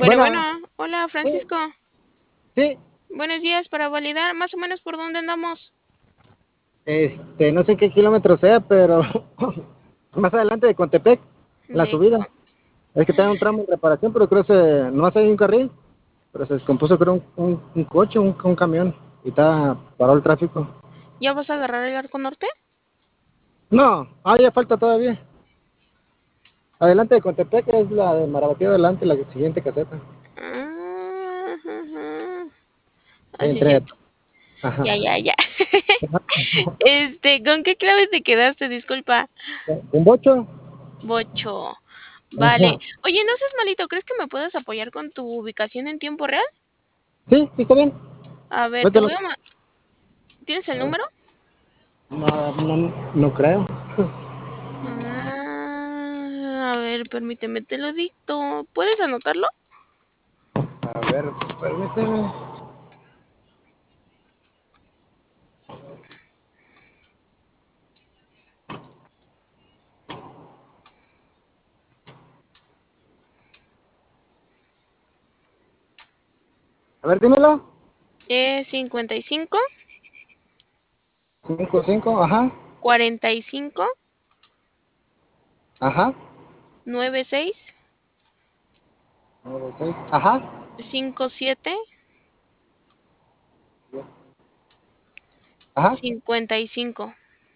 Bueno, Bueno, hola sí, Francisco. sí, Buenos días, para validar más o menos por dónde andamos. no sé qué kilómetro sea, pero más adelante de Contepec, la De subida. Es que está un tramo de reparación, pero creo que no hace un carril, pero se descompuso, creo, un coche, un camión, y está parado el tráfico. ¿Ya vas a agarrar el arco norte? No, ya falta todavía. Adelante de Contepec es la de Marabatío, adelante, la siguiente caseta. Ah, ajá. Así es Entre, cierto. ajá, Ya. ¿Con qué clave te quedaste? Disculpa. un bocho. Bocho. Vale. Ajá. Oye, no seas malito, ¿crees que me puedas apoyar con tu ubicación en tiempo real? Sí, sí, está bien. A ver, te Ahorita voy a... ¿Tienes el a ver. número? No, no, no creo. A ver, permíteme, te lo dicto. ¿Puedes anotarlo? A ver, permíteme. A ver, dímelo. 55 55, ajá, 45 ajá, 96 96, ajá, 57 ajá, 55.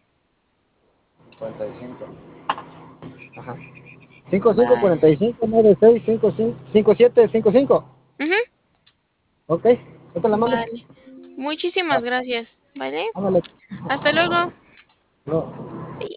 55, ajá. 55, Vale. 45, 96, 55, 57, 55. Ujú, Ok, esta la mando. vale. Muchísimas Ah, gracias. ¿Vale? ándale. Hasta luego. No.